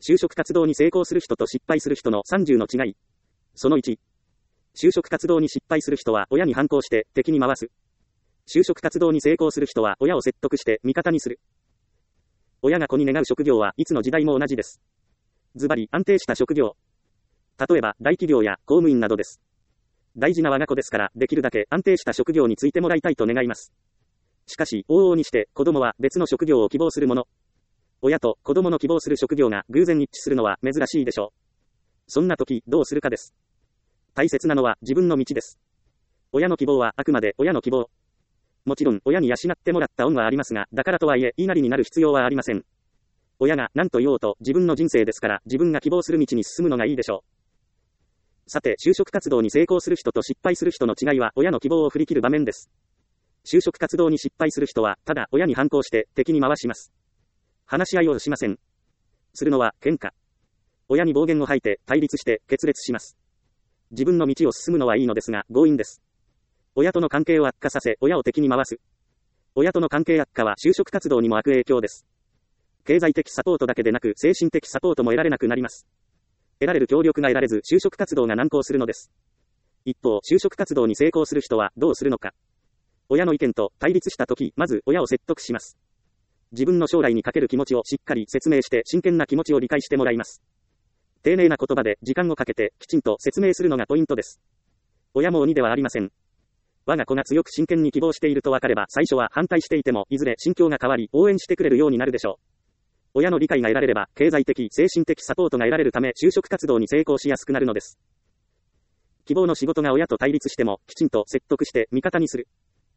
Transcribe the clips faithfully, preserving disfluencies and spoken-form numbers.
就職活動に成功する人と失敗する人のさんじゅうの違い。そのいち。就職活動に失敗する人は親に反抗して敵に回す。就職活動に成功する人は親を説得して味方にする。親が子に願う職業はいつの時代も同じです。ズバリ安定した職業。例えば大企業や公務員などです。大事な我が子ですからできるだけ安定した職業に就いてもらいたいと願います。しかし往々にして子供は別の職業を希望するもの。親と子供の希望する職業が偶然一致するのは珍しいでしょう。そんな時どうするかです。大切なのは自分の道です。親の希望はあくまで親の希望。もちろん親に養ってもらった恩はありますが、だからとはいえ言いなりになる必要はありません。親が何と言おうと自分の人生ですから自分が希望する道に進むのがいいでしょう。さて、就職活動に成功する人と失敗する人の違いは親の希望を振り切る場面です。就職活動に失敗する人はただ親に反抗して敵に回します。話し合いをしません。するのは喧嘩。親に暴言を吐いて対立して決裂します。自分の道を進むのはいいのですが強引です。親との関係を悪化させ親を敵に回す。親との関係悪化は就職活動にも悪影響です。経済的サポートだけでなく精神的サポートも得られなくなります。得られる協力が得られず就職活動が難航するのです。一方、就職活動に成功する人はどうするのか。親の意見と対立したとき、まず親を説得します。自分の将来にかける気持ちをしっかり説明して真剣な気持ちを理解してもらいます。丁寧な言葉で時間をかけてきちんと説明するのがポイントです。親も鬼ではありません。我が子が強く真剣に希望していると分かれば最初は反対していてもいずれ心境が変わり応援してくれるようになるでしょう。親の理解が得られれば経済的、精神的サポートが得られるため就職活動に成功しやすくなるのです。希望の仕事が親と対立してもきちんと説得して味方にする。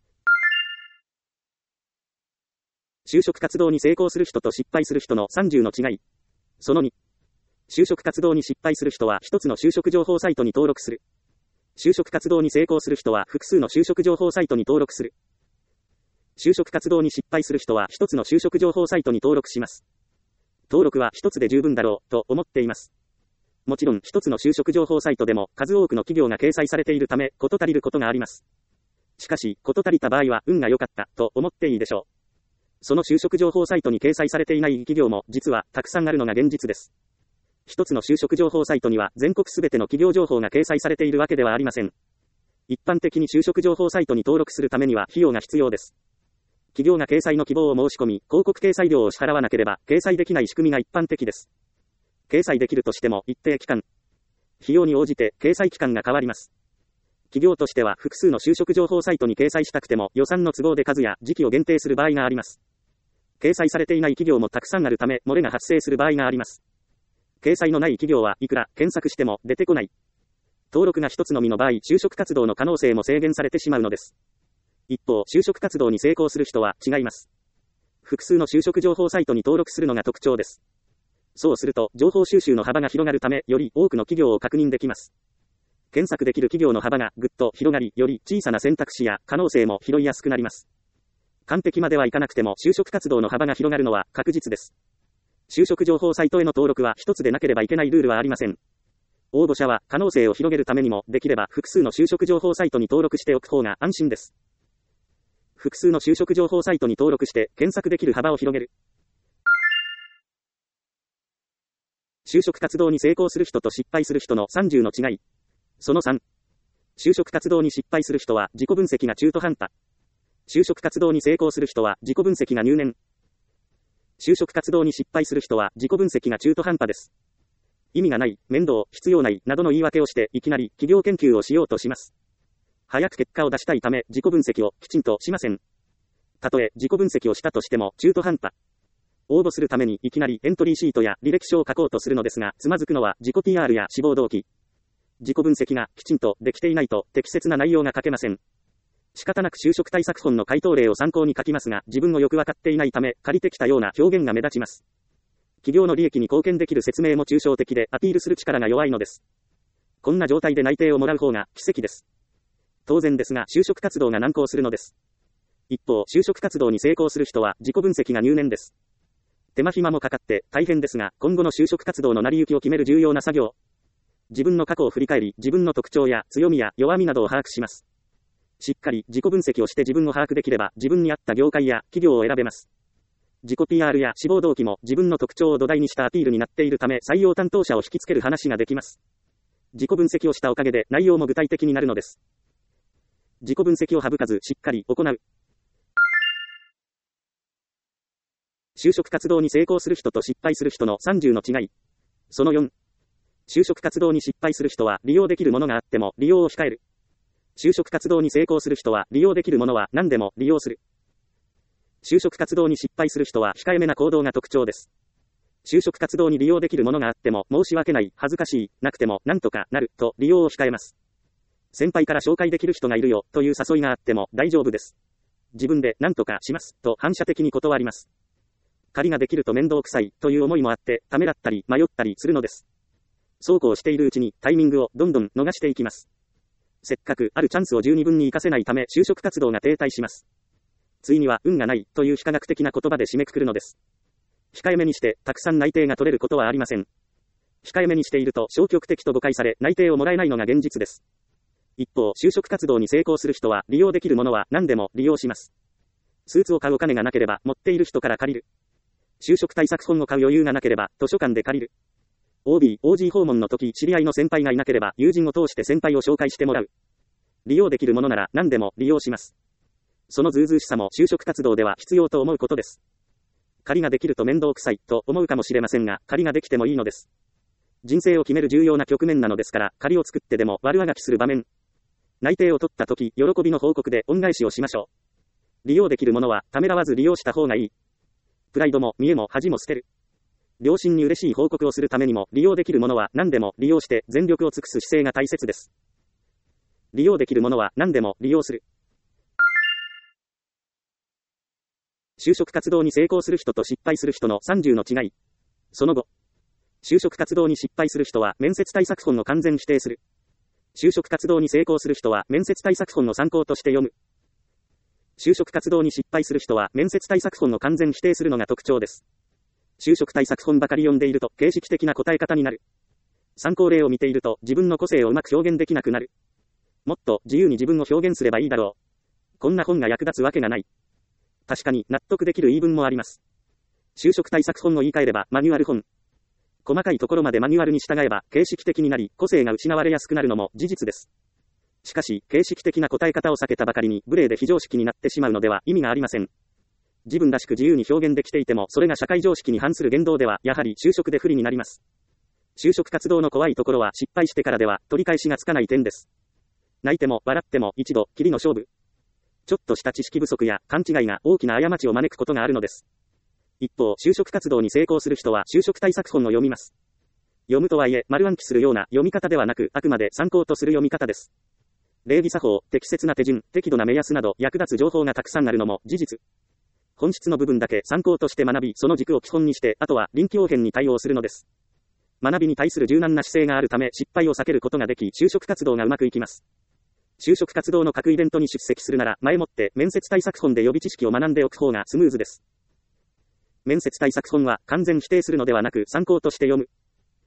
就職活動に成功する人と失敗する人のさんじゅうの違い。そのに。就職活動に失敗する人は一つの就職情報サイトに登録する。就職活動に成功する人は複数の就職情報サイトに登録する。就職活動に失敗する人は一つの就職情報サイトに登録します。登録は一つで十分だろうと思っています。もちろん一つの就職情報サイトでも数多くの企業が掲載されているため事足りることがあります。しかし事足りた場合は運が良かったと思っていいでしょう。その就職情報サイトに掲載されていない企業も実はたくさんあるのが現実です。一つの就職情報サイトには全国すべての企業情報が掲載されているわけではありません。一般的に就職情報サイトに登録するためには費用が必要です。企業が掲載の希望を申し込み、広告掲載料を支払わなければ掲載できない仕組みが一般的です。掲載できるとしても一定期間、費用に応じて掲載期間が変わります。企業としては複数の就職情報サイトに掲載したくても予算の都合で数や時期を限定する場合があります。掲載されていない企業もたくさんあるため漏れが発生する場合があります。掲載のない企業はいくら検索しても出てこない。登録が一つのみの場合、就職活動の可能性も制限されてしまうのです。一方、就職活動に成功する人は違います。複数の就職情報サイトに登録するのが特徴です。そうすると、情報収集の幅が広がるため、より多くの企業を確認できます。検索できる企業の幅がぐっと広がり、より小さな選択肢や可能性も拾いやすくなります。完璧まではいかなくても、就職活動の幅が広がるのは確実です。就職情報サイトへの登録は一つでなければいけないルールはありません。応募者は可能性を広げるためにも、できれば複数の就職情報サイトに登録しておく方が安心です。複数の就職情報サイトに登録して検索できる幅を広げる。就職活動に成功する人と失敗する人のさんじゅうの違い。そのさん。就職活動に失敗する人は自己分析が中途半端。就職活動に成功する人は自己分析が入念。就職活動に失敗する人は自己分析が中途半端です。意味がない、面倒、必要ない、などの言い訳をしていきなり企業研究をしようとします。早く結果を出したいため自己分析をきちんとしません。たとえ自己分析をしたとしても中途半端。応募するためにいきなりエントリーシートや履歴書を書こうとするのですが、つまずくのは自己 ピーアール や志望動機。自己分析がきちんとできていないと適切な内容が書けません。仕方なく就職対策本の回答例を参考に書きますが、自分をよくわかっていないため借りてきたような表現が目立ちます。企業の利益に貢献できる説明も抽象的でアピールする力が弱いのです。こんな状態で内定をもらう方が奇跡です。当然ですが就職活動が難航するのです。一方、就職活動に成功する人は自己分析が入念です。手間暇もかかって大変ですが、今後の就職活動の成り行きを決める重要な作業。自分の過去を振り返り、自分の特徴や強みや弱みなどを把握します。しっかり自己分析をして自分を把握できれば、自分に合った業界や企業を選べます。 自己 ピーアール や志望動機も自分の特徴を土台にしたアピールになっているため採用担当者を引きつける話ができます。自己分析をしたおかげで内容も具体的になるのです。自己分析を省かずしっかり行う。就職活動に成功する人と失敗する人のさんじゅうの違い。そのよん。就職活動に失敗する人は利用できるものがあっても利用を控える。就職活動に成功する人は利用できるものは何でも利用する。就職活動に失敗する人は控えめな行動が特徴です。就職活動に利用できるものがあっても申し訳ない、恥ずかしい、なくてもなんとかなると利用を控えます。先輩から紹介できる人がいるよという誘いがあっても大丈夫です。自分で何とかしますと反射的に断ります。仮ができると面倒くさいという思いもあってためらったり迷ったりするのです。そうこうしているうちにタイミングをどんどん逃していきます。せっかくあるチャンスを十二分に活かせないため就職活動が停滞します。ついには運がないという非科学的な言葉で締めくくるのです。控えめにしてたくさん内定が取れることはありません。控えめにしていると消極的と誤解され内定をもらえないのが現実です。一方、就職活動に成功する人は利用できるものは何でも利用します。スーツを買うお金がなければ持っている人から借りる。就職対策本を買う余裕がなければ図書館で借りる。オービー、オージー 訪問の時知り合いの先輩がいなければ友人を通して先輩を紹介してもらう。利用できるものなら何でも利用します。そのずうずうしさも就職活動では必要と思うことです。仮ができると面倒くさいと思うかもしれませんが、仮ができてもいいのです。人生を決める重要な局面なのですから、仮を作ってでも悪あがきする場面。内定を取った時、喜びの報告で恩返しをしましょう。利用できるものはためらわず利用した方がいい。プライドも見栄も恥も捨てる。両親に嬉しい報告をするためにも利用できるものは何でも利用して全力を尽くす姿勢が大切です。利用できるものは何でも利用する。就職活動に成功する人と失敗する人のさんじゅうの違い。その後、就職活動に失敗する人は面接対策本を完全否定する。就職活動に成功する人は面接対策本の参考として読む。就職活動に失敗する人は面接対策本を完全否定するのが特徴です。就職対策本ばかり読んでいると形式的な答え方になる。参考例を見ていると自分の個性をうまく表現できなくなる。もっと自由に自分を表現すればいいだろう。こんな本が役立つわけがない。確かに納得できる言い分もあります。就職対策本を言い換えればマニュアル本。細かいところまでマニュアルに従えば形式的になり個性が失われやすくなるのも事実です。しかし形式的な答え方を避けたばかりに無礼で非常識になってしまうのでは意味がありません。自分らしく自由に表現できていてもそれが社会常識に反する言動ではやはり就職で不利になります。就職活動の怖いところは失敗してからでは取り返しがつかない点です。泣いても笑っても一度きりの勝負。ちょっとした知識不足や勘違いが大きな過ちを招くことがあるのです。一方、就職活動に成功する人は就職対策本を読みます。読むとはいえ、丸暗記するような読み方ではなく、あくまで参考とする読み方です。礼儀作法、適切な手順、適度な目安など役立つ情報がたくさんあるのも事実。本質の部分だけ参考として学び、その軸を基本にして、あとは臨機応変に対応するのです。学びに対する柔軟な姿勢があるため、失敗を避けることができ、就職活動がうまくいきます。就職活動の各イベントに出席するなら、前もって面接対策本で予備知識を学んでおく方がスムーズです。面接対策本は完全否定するのではなく参考として読む。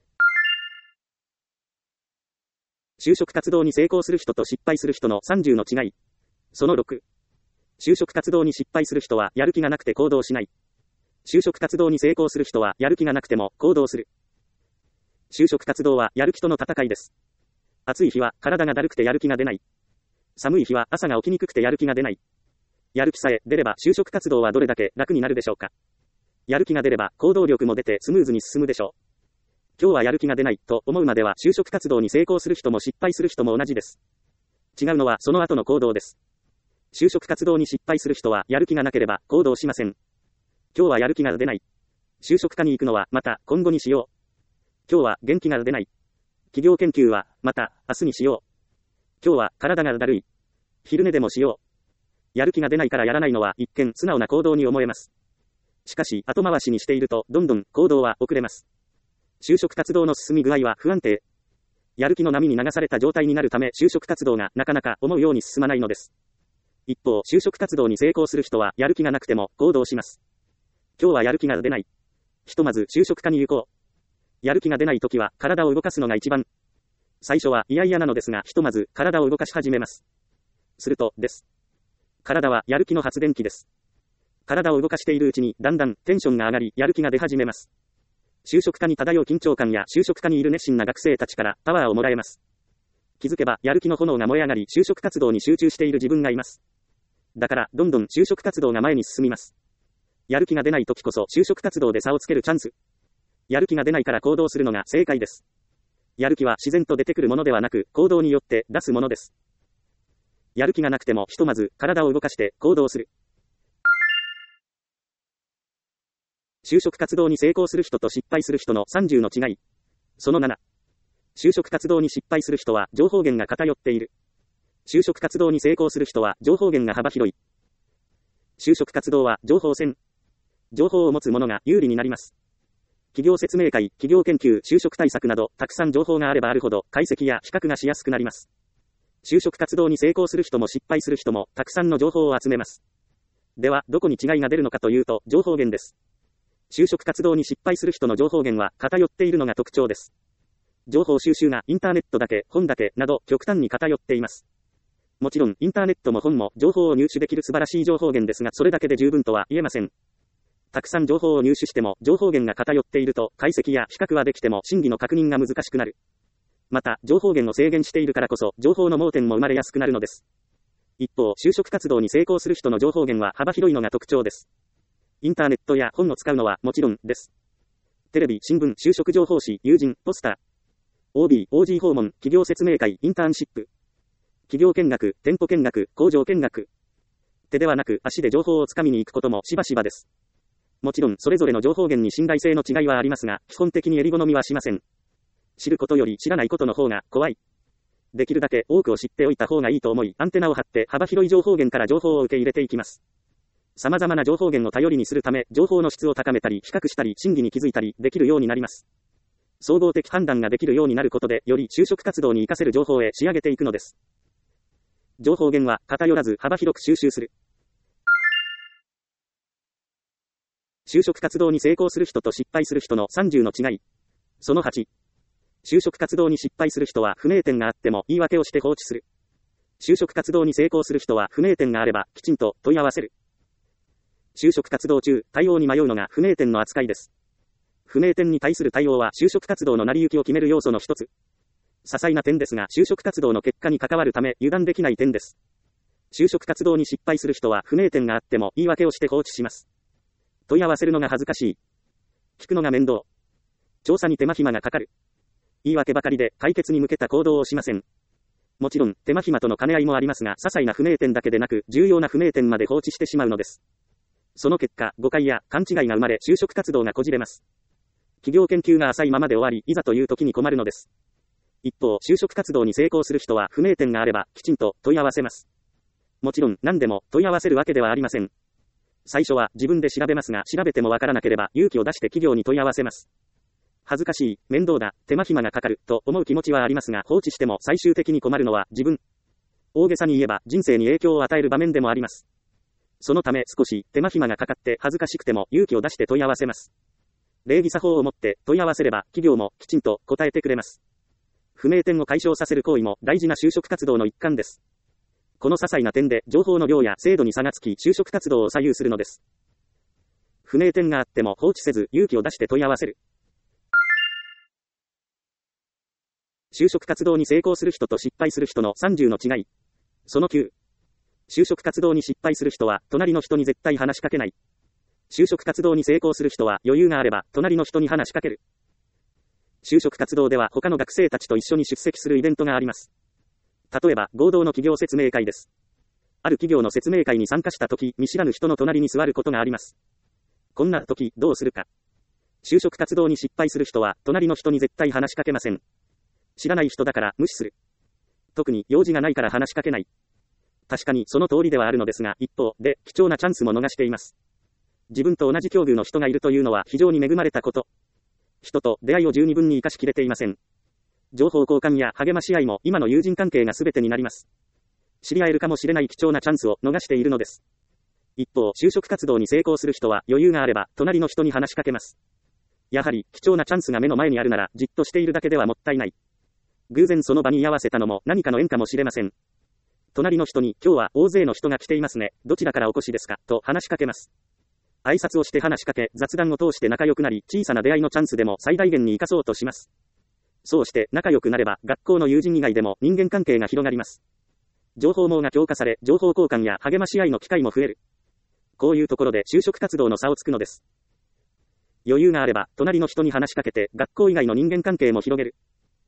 就職活動に成功する人と失敗する人のさんじゅうの違い。そのろく。就職活動に失敗する人はやる気がなくて行動しない。就職活動に成功する人はやる気がなくても行動する。就職活動はやる気との戦いです。暑い日は体がだるくてやる気が出ない。寒い日は朝が起きにくくてやる気が出ない。やる気さえ出れば就職活動はどれだけ楽になるでしょうか。やる気が出れば行動力も出てスムーズに進むでしょう。今日はやる気が出ないと思うまでは就職活動に成功する人も失敗する人も同じです。違うのはその後の行動です。就職活動に失敗する人はやる気がなければ行動しません。今日はやる気が出ない。就職課に行くのはまた今後にしよう。今日は元気が出ない。企業研究はまた明日にしよう。今日は体がだるい。昼寝でもしよう。やる気が出ないからやらないのは一見素直な行動に思えます。しかし後回しにしているとどんどん行動は遅れます。就職活動の進み具合は不安定。やる気の波に流された状態になるため就職活動がなかなか思うように進まないのです。一方、就職活動に成功する人はやる気がなくても行動します。今日はやる気が出ない。ひとまず就職課に行こう。やる気が出ないときは体を動かすのが一番。最初は嫌々なのですが、ひとまず体を動かし始めます。すると、です。体はやる気の発電機です。 体を動かしているうちに、だんだんテンションが上がり、やる気が出始めます。就職課に漂う緊張感や就職課にいる熱心な学生たちからパワーをもらえます。気づけば、やる気の炎が燃え上がり、就職活動に集中している自分がいます。だから、どんどん就職活動が前に進みます。やる気が出ない時こそ、就職活動で差をつけるチャンス。やる気が出ないから行動するのが正解です。やる気は自然と出てくるものではなく、行動によって出すものです。やる気がなくても、ひとまず、体を動かして行動する。就職活動に成功する人と失敗する人のさんじゅうの違い。そのなな。就職活動に失敗する人は情報源が偏っている。就職活動に成功する人は情報源が幅広い。就職活動は情報戦。情報を持つ者が有利になります。企業説明会、企業研究、就職対策など、たくさん情報があればあるほど、解析や比較がしやすくなります。就職活動に成功する人も失敗する人も、たくさんの情報を集めます。では、どこに違いが出るのかというと、情報源です。就職活動に失敗する人の情報源は偏っているのが特徴です。情報収集がインターネットだけ、本だけなど極端に偏っています。もちろんインターネットも本も情報を入手できる素晴らしい情報源ですが、それだけで十分とは言えません。たくさん情報を入手しても情報源が偏っていると解析や比較はできても真偽の確認が難しくなる。また情報源を制限しているからこそ情報の盲点も生まれやすくなるのです。一方、就職活動に成功する人の情報源は幅広いのが特徴です。インターネットや本を使うのはもちろんです。テレビ、新聞、就職情報誌、友人、ポスター、オービー、オージー 訪問、企業説明会、インターンシップ、企業見学、店舗見学、工場見学。手ではなく足で情報をつかみに行くこともしばしばです。もちろんそれぞれの情報源に信頼性の違いはありますが、基本的に襟好みはしません。知ることより知らないことの方が怖い。できるだけ多くを知っておいた方がいいと思い、アンテナを張って幅広い情報源から情報を受け入れていきます。様々な情報源を頼りにするため、情報の質を高めたり、比較したり、真偽に気づいたり、できるようになります。総合的判断ができるようになることで、より就職活動に活かせる情報へ仕上げていくのです。情報源は偏らず幅広く収集する。就職活動に成功する人と失敗する人のさんじゅうの違い。そのはち。就職活動に失敗する人は不明点があっても言い訳をして放置する。就職活動に成功する人は不明点があればきちんと問い合わせる。就職活動中、対応に迷うのが不明点の扱いです。不明点に対する対応は就職活動の成り行きを決める要素の一つ。些細な点ですが、就職活動の結果に関わるため油断できない点です。就職活動に失敗する人は不明点があっても言い訳をして放置します。問い合わせるのが恥ずかしい。聞くのが面倒。調査に手間暇がかかる。言い訳ばかりで解決に向けた行動をしません。もちろん手間暇との兼ね合いもありますが、些細な不明点だけでなく重要な不明点まで放置してしまうのです。その結果、誤解や勘違いが生まれ就職活動がこじれます。企業研究が浅いままで終わり、いざという時に困るのです。一方、就職活動に成功する人は不明点があればきちんと問い合わせます。もちろん何でも問い合わせるわけではありません。最初は自分で調べますが、調べてもわからなければ勇気を出して企業に問い合わせます。恥ずかしい、面倒だ、手間暇がかかると思う気持ちはありますが、放置しても最終的に困るのは自分。大げさに言えば人生に影響を与える場面でもあります。そのため少し手間暇がかかって恥ずかしくても勇気を出して問い合わせます。礼儀作法をもって問い合わせれば企業もきちんと答えてくれます。不明点を解消させる行為も大事な就職活動の一環です。この些細な点で情報の量や精度に差がつき就職活動を左右するのです。不明点があっても放置せず勇気を出して問い合わせる。就職活動に成功する人と失敗する人のさんじゅうの違い。そのきゅう。就職活動に失敗する人は隣の人に絶対話しかけない。就職活動に成功する人は余裕があれば隣の人に話しかける。就職活動では他の学生たちと一緒に出席するイベントがあります。例えば合同の企業説明会です。ある企業の説明会に参加したとき、見知らぬ人の隣に座ることがあります。こんなときどうするか。就職活動に失敗する人は隣の人に絶対話しかけません。知らない人だから無視する。特に用事がないから話しかけない。確かにその通りではあるのですが、一方で貴重なチャンスも逃しています。自分と同じ境遇の人がいるというのは非常に恵まれたこと。人と出会いを十二分に生かしきれていません。情報交換や励まし合いも今の友人関係が全てになります。知り合えるかもしれない貴重なチャンスを逃しているのです。一方、就職活動に成功する人は余裕があれば隣の人に話しかけます。やはり貴重なチャンスが目の前にあるならじっとしているだけではもったいない。偶然その場に居合わせたのも何かの縁かもしれません。隣の人に今日は大勢の人が来ていますね。どちらからお越しですかと話しかけます。 挨拶をして話しかけ、雑談を通して仲良くなり、小さな出会いのチャンスでも最大限に活かそうとします。そうして仲良くなれば、学校の友人以外でも人間関係が広がります。情報網が強化され、情報交換や励まし合いの機会も増える。こういうところで就職活動の差をつくのです。余裕があれば、隣の人に話しかけて、学校以外の人間関係も広げる。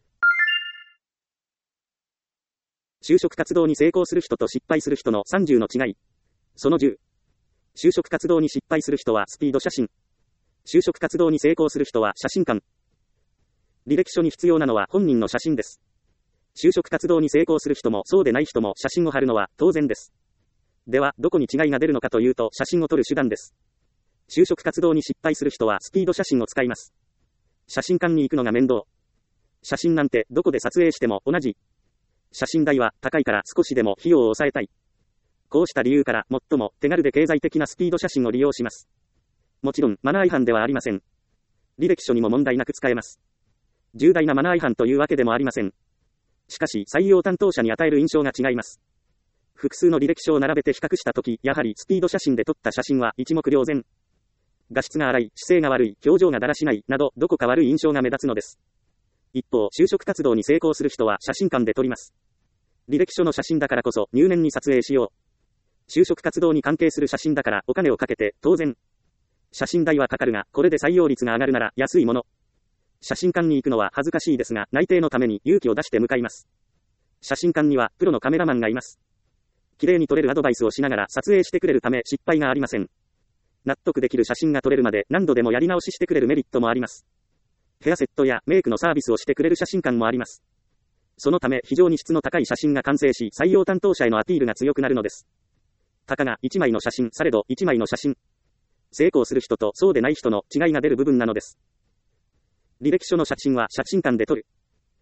就職活動に成功する人と失敗する人のさんじゅうの違い。そのじゅう。就職活動に失敗する人はスピード写真。就職活動に成功する人は写真館。履歴書に必要なのは本人の写真です。就職活動に成功する人もそうでない人も写真を貼るのは当然です。では、どこに違いが出るのかというと、写真を撮る手段です。就職活動に失敗する人はスピード写真を使います。写真館に行くのが面倒。写真なんてどこで撮影しても同じ。写真代は高いから少しでも費用を抑えたい。こうした理由から最も手軽で経済的なスピード写真を利用します。もちろんマナー違反ではありません。履歴書にも問題なく使えます。重大なマナー違反というわけでもありません。しかし採用担当者に与える印象が違います。複数の履歴書を並べて比較したとき、やはりスピード写真で撮った写真は一目瞭然。画質が荒い、姿勢が悪い、表情がだらしない、などどこか悪い印象が目立つのです。一方、就職活動に成功する人は写真館で撮ります。履歴書の写真だからこそ入念に撮影しよう。就職活動に関係する写真だからお金をかけて当然。写真代はかかるが、これで採用率が上がるなら安いもの。写真館に行くのは恥ずかしいですが、内定のために勇気を出して向かいます。写真館にはプロのカメラマンがいます。綺麗に撮れるアドバイスをしながら撮影してくれるため失敗がありません。納得できる写真が撮れるまで何度でもやり直ししてくれるメリットもあります。ヘアセットやメイクのサービスをしてくれる写真館もあります。そのため非常に質の高い写真が完成し、採用担当者へのアピールが強くなるのです。たかがいちまいの写真、されどいちまいの写真。成功する人とそうでない人の違いが出る部分なのです。履歴書の写真は写真館で撮る。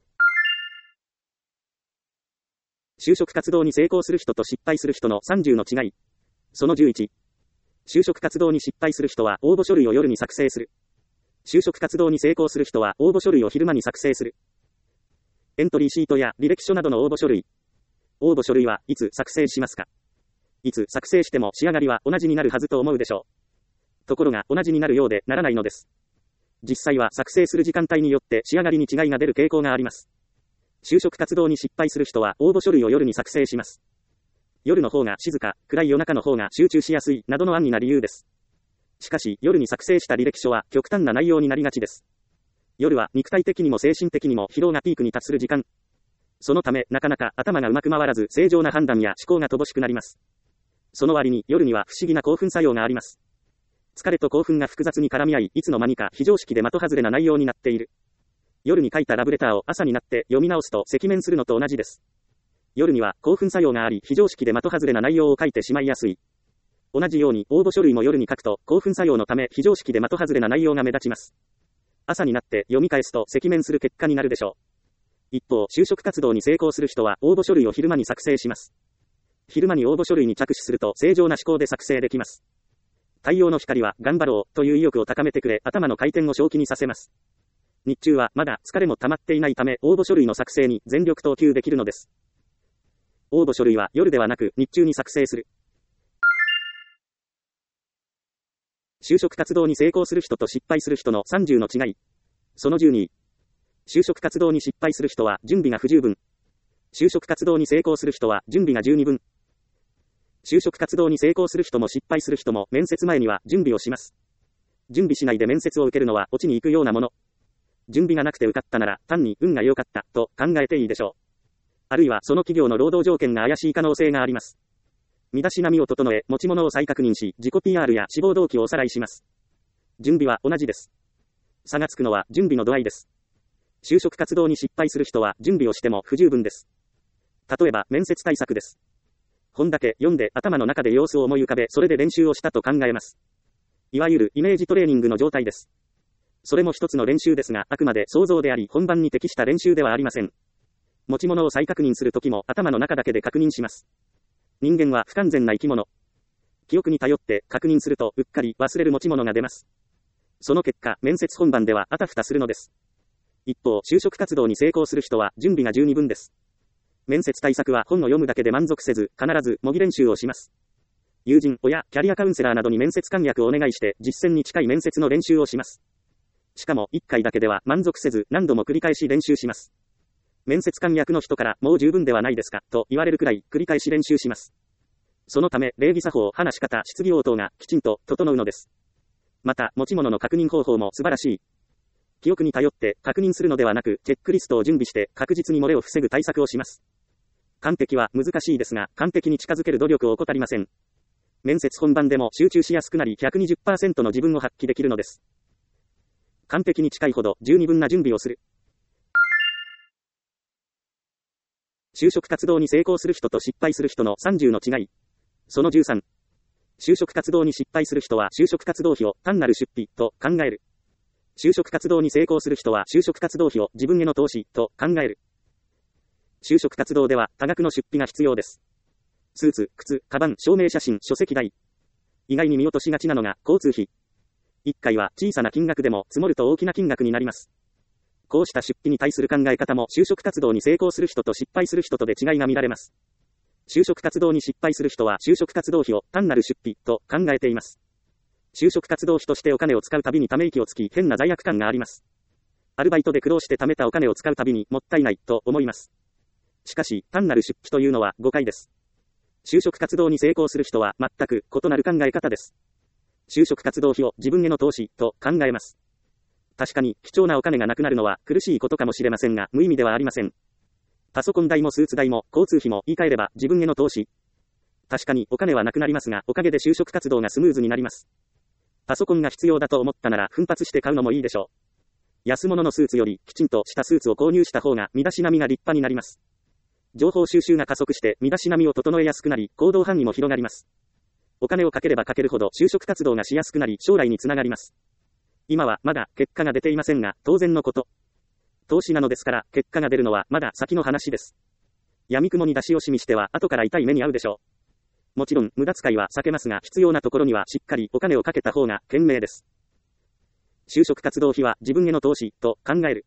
就職活動に成功する人と失敗する人のさんじゅうの違い。そのじゅういち。就職活動に失敗する人は応募書類を夜に作成する。就職活動に成功する人は応募書類を昼間に作成する。エントリーシートや履歴書などの応募書類。応募書類はいつ作成しますか？いつ作成しても仕上がりは同じになるはずと思うでしょう。ところが同じになるようでならないのです。実際は作成する時間帯によって仕上がりに違いが出る傾向があります。就職活動に失敗する人は応募書類を夜に作成します。夜の方が静か、暗い夜中の方が集中しやすいなどの安易な理由です。しかし夜に作成した履歴書は極端な内容になりがちです。夜は肉体的にも精神的にも疲労がピークに達する時間。そのためなかなか頭がうまく回らず正常な判断や思考が乏しくなります。その割に夜には不思議な興奮作用があります。疲れと興奮が複雑に絡み合い、いつの間にか非常識で的外れな内容になっている。夜に書いたラブレターを朝になって読み直すと赤面するのと同じです。夜には興奮作用があり、非常識で的外れな内容を書いてしまいやすい。同じように応募書類も夜に書くと興奮作用のため非常識で的外れな内容が目立ちます。朝になって読み返すと赤面する結果になるでしょう。一方、就職活動に成功する人は応募書類を昼間に作成します。昼間に応募書類に着手すると正常な思考で作成できます。太陽の光は頑張ろうという意欲を高めてくれ、頭の回転を正気にさせます。日中はまだ疲れも溜まっていないため応募書類の作成に全力投球できるのです。応募書類は夜ではなく日中に作成する。就職活動に成功する人と失敗する人のさんじゅうの違い。そのじゅうに。就職活動に失敗する人は準備が不十分。就職活動に成功する人は準備が十二分。就職活動に成功する人も失敗する人も面接前には準備をします。準備しないで面接を受けるのは落ちに行くようなもの。準備がなくて受かったなら単に運が良かったと考えていいでしょう。あるいはその企業の労働条件が怪しい可能性があります。身だしなみを整え、持ち物を再確認し、自己 ピーアール や志望動機をおさらいします。準備は同じです。差がつくのは準備の度合いです。就職活動に失敗する人は準備をしても不十分です。例えば面接対策です。本だけ読んで頭の中で様子を思い浮かべ、それで練習をしたと考えます。いわゆるイメージトレーニングの状態です。それも一つの練習ですが、あくまで想像であり、本番に適した練習ではありません。持ち物を再確認するときも頭の中だけで確認します。人間は不完全な生き物。記憶に頼って確認するとうっかり忘れる持ち物が出ます。その結果、面接本番ではあたふたするのです。一方、就職活動に成功する人は準備が十二分です。面接対策は本を読むだけで満足せず、必ず模擬練習をします。 友人、親、キャリアカウンセラーなどに面接簡略をお願いして実践に近い面接の練習をします。しかもいっかいだけでは満足せず何度も繰り返し練習します。面接官役の人からもう十分ではないですかと言われるくらい繰り返し練習します。そのため礼儀作法、話し方、質疑応答がきちんと整うのです。また持ち物の確認方法も素晴らしい。記憶に頼って確認するのではなくチェックリストを準備して確実に漏れを防ぐ対策をします。完璧は難しいですが完璧に近づける努力を怠りません。面接本番でも集中しやすくなり ひゃくにじゅっパーセント の自分を発揮できるのです。完璧に近いほど十二分な準備をする。就職活動に成功する人と失敗する人のさんじゅうの違い。そのじゅうさん。就職活動に失敗する人は就職活動費を単なる出費と考える。就職活動に成功する人は就職活動費を自分への投資と考える。就職活動では多額の出費が必要です。スーツ、靴、カバン、証明写真、書籍代。意外に見落としがちなのが交通費。いっかいは小さな金額でも積もると大きな金額になります。こうした出費に対する考え方も就職活動に成功する人と失敗する人とで違いが見られます。就職活動に失敗する人は就職活動費を単なる出費と考えています。就職活動費としてお金を使うたびにため息をつき変な罪悪感があります。アルバイトで苦労して貯めたお金を使うたびにもったいないと思います。しかし単なる出費というのは誤解です。就職活動に成功する人は全く異なる考え方です。就職活動費を自分への投資と考えます。確かに貴重なお金がなくなるのは苦しいことかもしれませんが無意味ではありません。パソコン代もスーツ代も交通費も言い換えれば自分への投資。確かにお金はなくなりますがおかげで就職活動がスムーズになります。パソコンが必要だと思ったなら奮発して買うのもいいでしょう。安物のスーツよりきちんとしたスーツを購入した方が身だしなみが立派になります。情報収集が加速して身だしなみを整えやすくなり行動範囲も広がります。お金をかければかけるほど就職活動がしやすくなり将来につながります。今はまだ結果が出ていませんが当然のこと。投資なのですから結果が出るのはまだ先の話です。闇雲に出し惜しみしては後から痛い目に遭うでしょう。もちろん無駄遣いは避けますが必要なところにはしっかりお金をかけた方が賢明です。就職活動費は自分への投資と考える。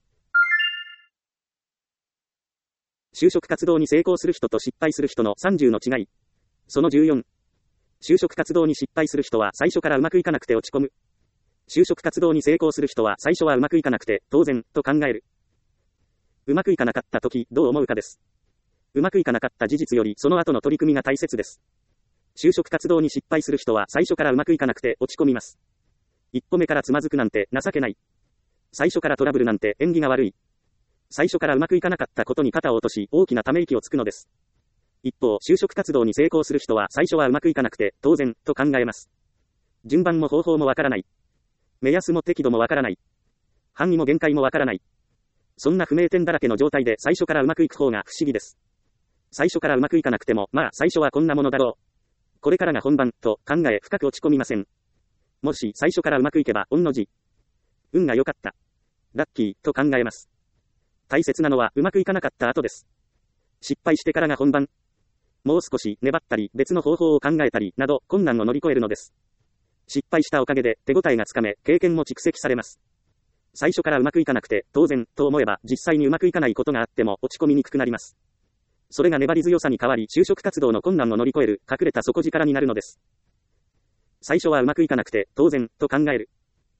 就職活動に成功する人と失敗する人のさんじゅうの違い。そのじゅうよん。就職活動に失敗する人は最初からうまくいかなくて落ち込む。就職活動に成功する人は最初はうまくいかなくて当然と考える。うまくいかなかった時どう思うかです。うまくいかなかった事実よりその後の取り組みが大切です。就職活動に失敗する人は最初からうまくいかなくて落ち込みます。一歩目からつまずくなんて情けない。最初からトラブルなんて縁起が悪い。最初からうまくいかなかったことに肩を落とし大きなため息をつくのです。一方、就職活動に成功する人は最初はうまくいかなくて当然と考えます。順番も方法もわからない。目安も適度もわからない。範囲も限界もわからない。そんな不明点だらけの状態で最初からうまくいく方が不思議です。最初からうまくいかなくても、まあ最初はこんなものだろう。これからが本番と考え深く落ち込みません。もし最初からうまくいけば、御の字。運が良かった。ラッキーと考えます。大切なのはうまくいかなかった後です。失敗してからが本番。もう少し粘ったり別の方法を考えたりなど困難を乗り越えるのです。失敗したおかげで手応えがつかめ経験も蓄積されます。最初からうまくいかなくて当然と思えば実際にうまくいかないことがあっても落ち込みにくくなります。それが粘り強さに変わり就職活動の困難を乗り越える隠れた底力になるのです。最初はうまくいかなくて当然と考える。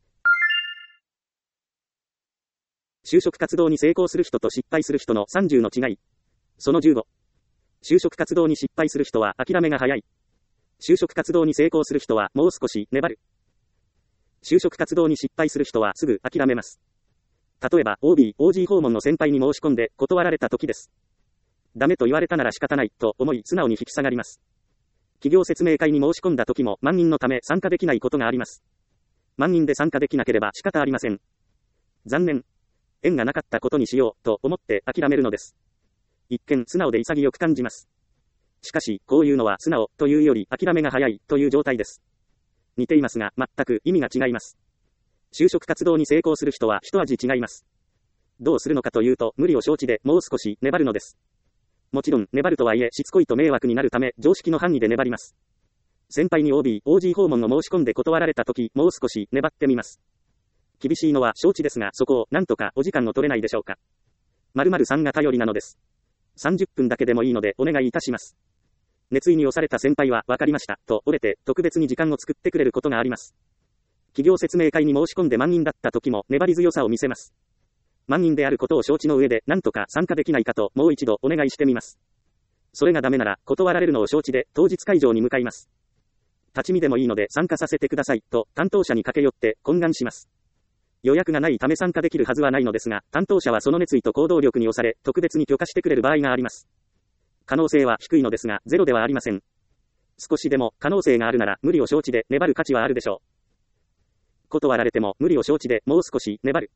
就職活動に成功する人と失敗する人のさんじゅうの違い。そのじゅうご。就職活動に失敗する人は諦めが早い。就職活動に成功する人はもう少し粘る。就職活動に失敗する人はすぐ諦めます。例えば オービー、オージー 訪問の先輩に申し込んで断られた時です。ダメと言われたなら仕方ないと思い素直に引き下がります。企業説明会に申し込んだ時も満員のため参加できないことがあります。満員で参加できなければ仕方ありません。残念。縁がなかったことにしようと思って諦めるのです。一見素直で潔く感じます。しかしこういうのは素直というより諦めが早いという状態です。似ていますが全く意味が違います。就職活動に成功する人は一味違います。どうするのかというと無理を承知でもう少し粘るのです。もちろん粘るとはいえしつこいと迷惑になるため常識の範囲で粘ります。先輩に オービー、オージー 訪問を申し込んで断られた時もう少し粘ってみます。厳しいのは承知ですがそこをなんとかお時間を取れないでしょうか。〇〇さんが頼りなのです。さんじゅっぷんだけでもいいのでお願いいたします。 熱意に押された先輩は、わかりました、と折れて、特別に時間を作ってくれることがあります。企業説明会に申し込んで満員だった時も、粘り強さを見せます。満員であることを承知の上で、なんとか参加できないかと、もう一度お願いしてみます。それがダメなら、断られるのを承知で、当日会場に向かいます。立ち見でもいいので参加させてください、と、担当者に駆け寄って懇願します。予約がないため参加できるはずはないのですが、担当者はその熱意と行動力に押され、特別に許可してくれる場合があります。可能性は低いのですが、ゼロではありません。少しでも可能性があるなら、無理を承知で粘る価値はあるでしょう。断られても無理を承知でもう少し粘る。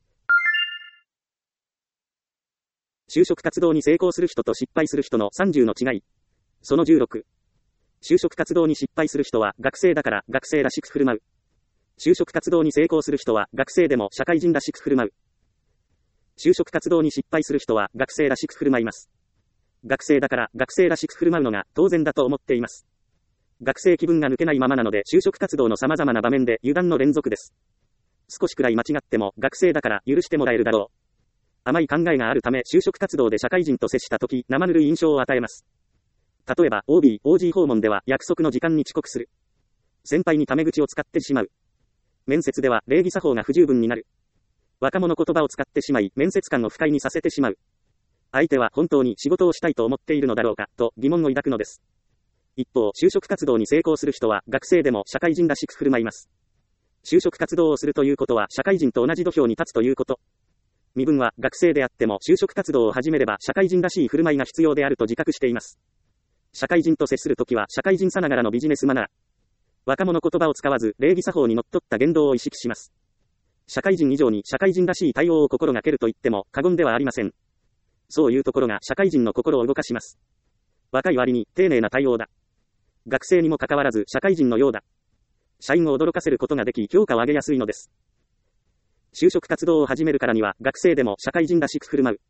就職活動に成功する人と失敗する人のさんじゅうの違い。そのじゅうろく。就職活動に失敗する人は学生だから学生らしく振る舞う。就職活動に成功する人は学生でも社会人らしく振る舞う。就職活動に失敗する人は学生らしく振る舞います。学生だから学生らしく振る舞うのが当然だと思っています。学生気分が抜けないままなので就職活動の様々な場面で油断の連続です。少しくらい間違っても学生だから許してもらえるだろう。甘い考えがあるため就職活動で社会人と接したとき生ぬるい印象を与えます。例えば オービー、オージー 訪問では約束の時間に遅刻する。先輩にタメ口を使ってしまう。面接では礼儀作法が不十分になる。若者言葉を使ってしまい面接官を不快にさせてしまう。相手は本当に仕事をしたいと思っているのだろうかと疑問を抱くのです。一方、就職活動に成功する人は学生でも社会人らしく振る舞います。就職活動をするということは社会人と同じ土俵に立つということ。身分は学生であっても就職活動を始めれば社会人らしい振る舞いが必要であると自覚しています。社会人と接するときは社会人さながらのビジネスマナー。若者言葉を使わず礼儀作法にのっとった言動を意識します。社会人以上に社会人らしい対応を心がけると言っても過言ではありません。そういうところが社会人の心を動かします。若い割に丁寧な対応だ。学生にもかかわらず社会人のようだ。社員を驚かせることができ評価を上げやすいのです。就職活動を始めるからには学生でも社会人らしく振る舞う。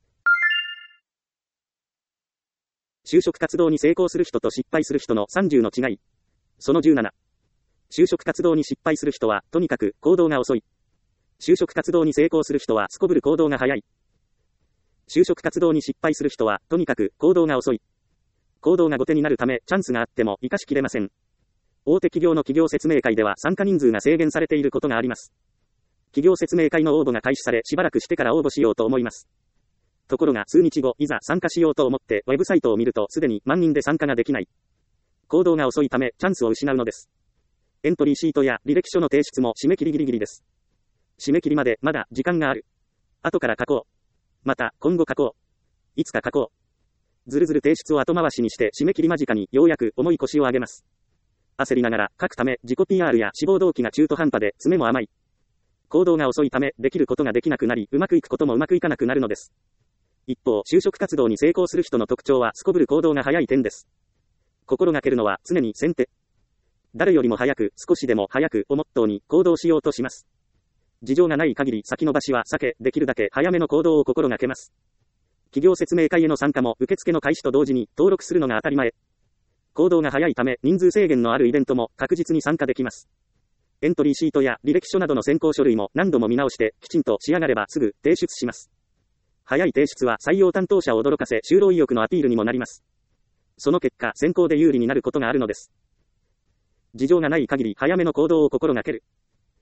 就職活動に成功する人と失敗する人のさんじゅうの違い。そのじゅうなな。就職活動に失敗する人はとにかく行動が遅い。就職活動に成功する人はすこぶる行動が早い。就職活動に失敗する人はとにかく行動が遅い。行動が後手になるためチャンスがあっても生かしきれません。大手企業の企業説明会では参加人数が制限されていることがあります。企業説明会の応募が開始されしばらくしてから応募しようと思います。ところが数日後いざ参加しようと思ってウェブサイトを見るとすでに満員で参加ができない。行動が遅いためチャンスを失うのです。エントリーシートや履歴書の提出も締め切りギリギリです。締め切りまでまだ時間がある。後から書こう。また今後書こう。いつか書こう。ずるずる提出を後回しにして締め切り間近にようやく重い腰を上げます。焦りながら書くため自己 ピーアール や志望動機が中途半端で詰めも甘い。行動が遅いためできることができなくなりうまくいくこともうまくいかなくなるのです。一方、就職活動に成功する人の特徴はすこぶる行動が早い点です。心がけるのは常に先手。誰よりも早く、少しでも早くをモットーに行動しようとします。事情がない限り先延ばしは避け、できるだけ早めの行動を心がけます。企業説明会への参加も受付の開始と同時に登録するのが当たり前。行動が早いため人数制限のあるイベントも確実に参加できます。エントリーシートや履歴書などの選考書類も何度も見直してきちんと仕上がればすぐ提出します。早い提出は採用担当者を驚かせ就労意欲のアピールにもなります。その結果選考で有利になることがあるのです。事情がない限り早めの行動を心がける。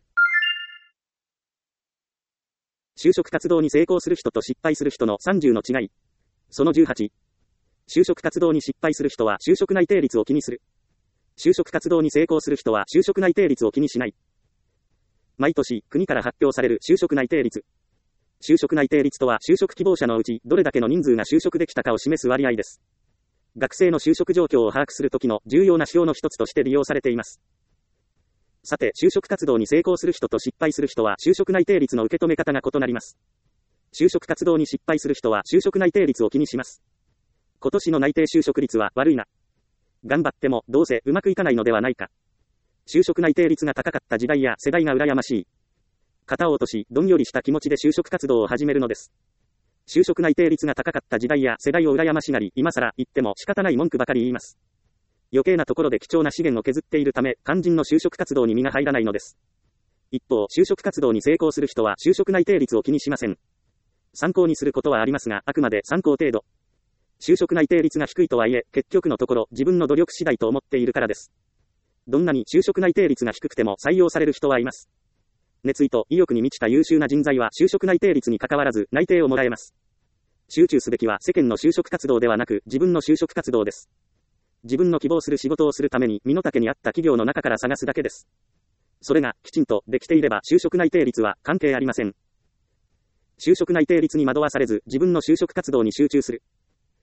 就職活動に成功する人と失敗する人のさんじゅうの違い。そのじゅうはち。就職活動に失敗する人は就職内定率を気にする。就職活動に成功する人は就職内定率を気にしない。毎年国から発表される就職内定率。就職内定率とは就職希望者のうちどれだけの人数が就職できたかを示す割合です。学生の就職状況を把握するときの重要な指標の一つとして利用されています。さて、就職活動に成功する人と失敗する人は就職内定率の受け止め方が異なります。就職活動に失敗する人は就職内定率を気にします。今年の内定就職率は悪いな。頑張ってもどうせうまくいかないのではないか。就職内定率が高かった時代や世代が羨ましい。肩を落とし、どんよりした気持ちで就職活動を始めるのです。就職内定率が高かった時代や世代を羨ましがり、今更言っても仕方ない文句ばかり言います。余計なところで貴重な資源を削っているため、肝心の就職活動に身が入らないのです。一方、就職活動に成功する人は就職内定率を気にしません。参考にすることはありますが、あくまで参考程度。 就職内定率が低いとはいえ、結局のところ自分の努力次第と思っているからです。どんなに就職内定率が低くても採用される人はいます。熱意と意欲に満ちた優秀な人材は就職内定率に関わらず内定をもらえます。集中すべきは世間の就職活動ではなく自分の就職活動です。自分の希望する仕事をするために身の丈に合った企業の中から探すだけです。それがきちんとできていれば就職内定率は関係ありません。就職内定率に惑わされず自分の就職活動に集中する。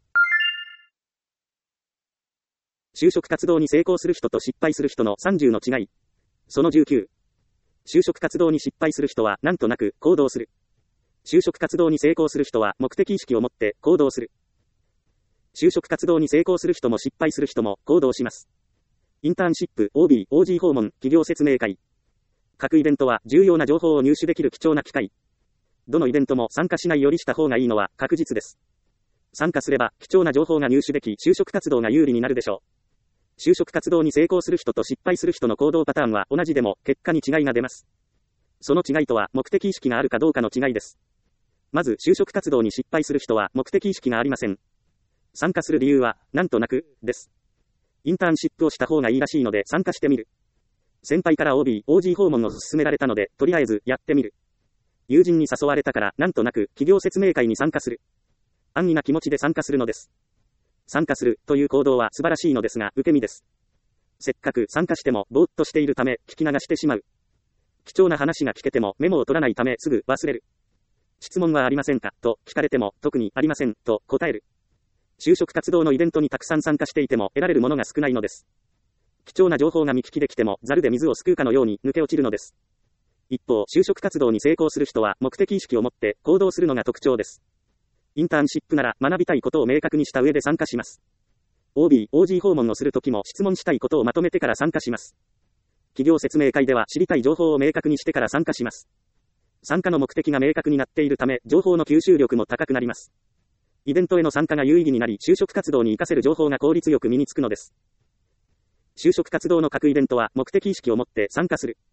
就職活動に成功する人と失敗する人のさんじゅうの違い。そのじゅうきゅう。就職活動に失敗する人はなんとなく行動する。就職活動に成功する人は目的意識を持って行動する。就職活動に成功する人も失敗する人も行動します。インターンシップ、オービー、オージー 訪問、企業説明会。各イベントは重要な情報を入手できる貴重な機会。どのイベントも参加しないよりした方がいいのは確実です。参加すれば貴重な情報が入手でき、就職活動が有利になるでしょう。就職活動に成功する人と失敗する人の行動パターンは同じでも結果に違いが出ます。その違いとは目的意識があるかどうかの違いです。まず就職活動に失敗する人は目的意識がありません。参加する理由はなんとなくです。インターンシップをした方がいいらしいので参加してみる。先輩から オービー、オージー 訪問を勧められたのでとりあえずやってみる。友人に誘われたからなんとなく企業説明会に参加する。安易な気持ちで参加するのです。参加するという行動は素晴らしいのですが受け身です。せっかく参加してもぼーっとしているため聞き流してしまう。貴重な話が聞けてもメモを取らないためすぐ忘れる。質問はありませんかと聞かれても特にありませんと答える。就職活動のイベントにたくさん参加していても得られるものが少ないのです。貴重な情報が見聞きできてもザルで水をすくうかのように抜け落ちるのです。一方、就職活動に成功する人は目的意識を持って行動するのが特徴です。インターンシップなら学びたいことを明確にした上で参加します。オービー、オージー 訪問をするときも質問したいことをまとめてから参加します。企業説明会では知りたい情報を明確にしてから参加します。参加の目的が明確になっているため、情報の吸収力も高くなります。イベントへの参加が有意義になり、就職活動に活かせる情報が効率よく身につくのです。就職活動の各イベントは目的意識を持って参加する。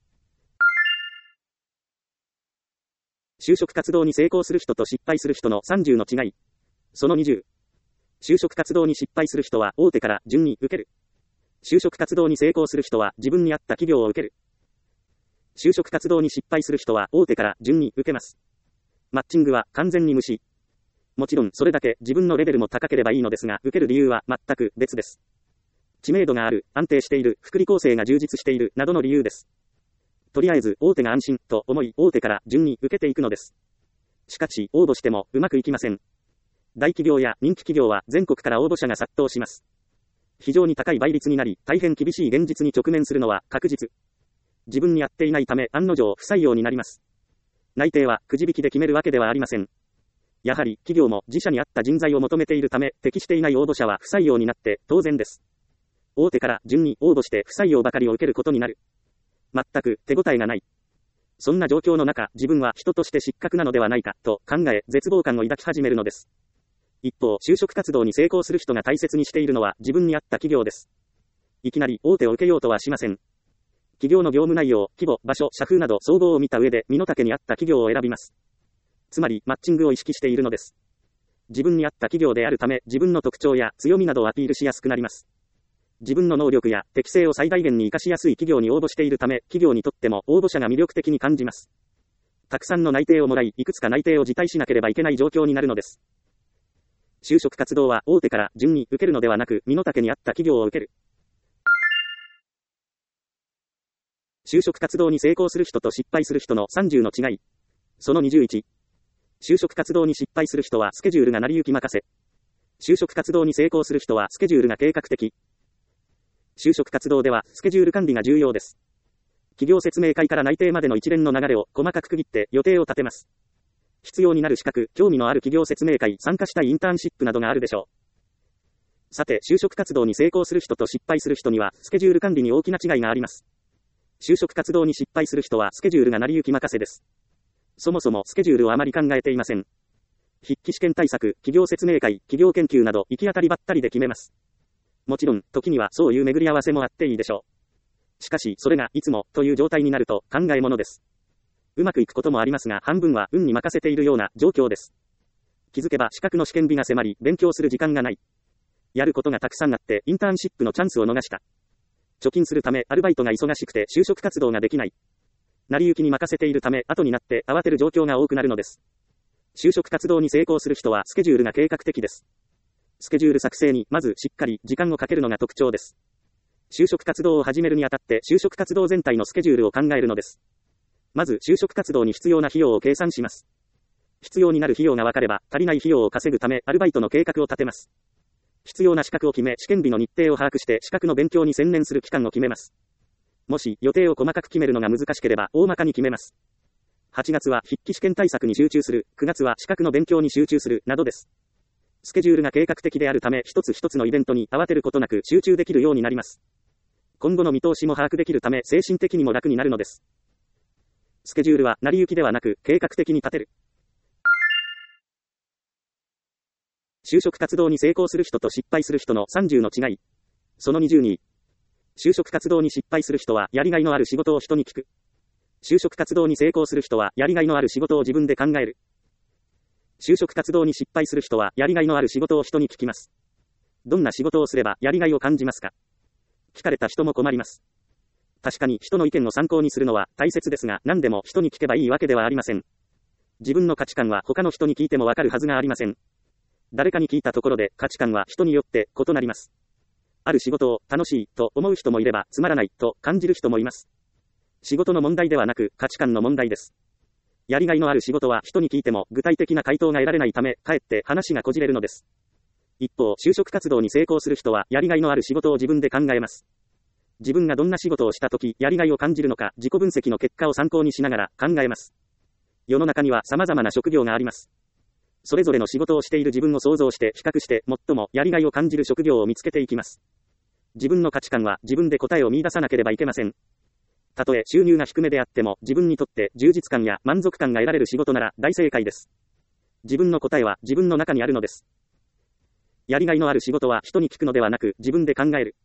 就職活動に成功する人と失敗する人のさんじゅうの違い。そのにじゅう。就職活動に失敗する人は大手から順に受ける。就職活動に成功する人は自分に合った企業を受ける。就職活動に失敗する人は大手から順に受けます。マッチングは完全に無視。もちろんそれだけ自分のレベルも高ければいいのですが、受ける理由は全く別です。知名度がある、安定している、福利厚生が充実している、などの理由です。とりあえず大手が安心と思い大手から順に受けていくのです。しかし応募してもうまくいきません。大企業や人気企業は全国から応募者が殺到します。非常に高い倍率になり、大変厳しい現実に直面するのは確実。自分に合っていないため案の定不採用になります。内定はくじ引きで決めるわけではありません。やはり企業も自社に合った人材を求めているため、適していない応募者は不採用になって当然です。大手から順に応募して不採用ばかりを受けることになる。全く手応えがない。そんな状況の中、自分は人として失格なのではないかと考え、絶望感を抱き始めるのです。一方、就職活動に成功する人が大切にしているのは自分に合った企業です。いきなり大手を受けようとはしません。企業の業務内容、規模、場所、社風など総合を見た上で身の丈に合った企業を選びます。つまり、マッチングを意識しているのです。自分に合った企業であるため、自分の特徴や強みなどをアピールしやすくなります。自分の能力や適性を最大限に活かしやすい企業に応募しているため、企業にとっても応募者が魅力的に感じます。たくさんの内定をもらい、いくつか内定を辞退しなければいけない状況になるのです。就職活動は大手から順に受けるのではなく、身の丈に合った企業を受ける。就職活動に成功する人と失敗する人のさんじゅうの違い。そのにじゅういち。就職活動に失敗する人はスケジュールが成り行き任せ。就職活動に成功する人はスケジュールが計画的。就職活動ではスケジュール管理が重要です。企業説明会から内定までの一連の流れを細かく区切って予定を立てます。必要になる資格、興味のある企業説明会、参加したいインターンシップなどがあるでしょう。さて、就職活動に成功する人と失敗する人にはスケジュール管理に大きな違いがあります。就職活動に失敗する人はスケジュールが成り行き任せです。そもそもスケジュールをあまり考えていません。筆記試験対策、企業説明会、企業研究など行き当たりばったりで決めます。もちろん、時にはそういう巡り合わせもあっていいでしょう。しかし、それがいつもという状態になると考えものです。うまくいくこともありますが、半分は運に任せているような状況です。 気づけば資格の試験日が迫り、勉強する時間がない。やることがたくさんあって、インターンシップのチャンスを逃した。貯金するため、アルバイトが忙しくて就職活動ができない。成り行きに任せているため、後になって慌てる状況が多くなるのです。就職活動に成功する人はスケジュールが計画的です。スケジュール作成にまずしっかり時間をかけるのが特徴です。就職活動を始めるにあたって就職活動全体のスケジュールを考えるのです。まず就職活動に必要な費用を計算します。必要になる費用が分かれば、足りない費用を稼ぐためアルバイトの計画を立てます。必要な資格を決め、試験日の日程を把握して資格の勉強に専念する期間を決めます。もし予定を細かく決めるのが難しければ大まかに決めます。はちがつは筆記試験対策に集中する、くがつは資格の勉強に集中する、などです。スケジュールが計画的であるため、一つ一つのイベントに慌てることなく集中できるようになります。今後の見通しも把握できるため、精神的にも楽になるのです。スケジュールは成り行きではなく、計画的に立てる。就職活動に成功する人と失敗する人のさんじゅうの違い。そのにじゅうに。就職活動に失敗する人は、やりがいのある仕事を人に聞く。就職活動に成功する人は、やりがいのある仕事を自分で考える。就職活動に失敗する人は、やりがいのある仕事を人に聞きます。どんな仕事をすれば、やりがいを感じますか？聞かれた人も困ります。確かに、人の意見を参考にするのは大切ですが、何でも人に聞けばいいわけではありません。自分の価値観は他の人に聞いてもわかるはずがありません。誰かに聞いたところで価値観は人によって異なります。ある仕事を楽しいと思う人もいればつまらないと感じる人もいます。仕事の問題ではなく価値観の問題です。やりがいのある仕事は人に聞いても具体的な回答が得られないため、かえって話がこじれるのです。一方、就職活動に成功する人はやりがいのある仕事を自分で考えます。自分がどんな仕事をしたときやりがいを感じるのか自己分析の結果を参考にしながら考えます。世の中には様々な職業があります。それぞれの仕事をしている自分を想像して比較して最もやりがいを感じる職業を見つけていきます。自分の価値観は自分で答えを見出さなければいけません。たとえ収入が低めであっても自分にとって充実感や満足感が得られる仕事なら大正解です。自分の答えは自分の中にあるのです。やりがいのある仕事は人に聞くのではなく自分で考える。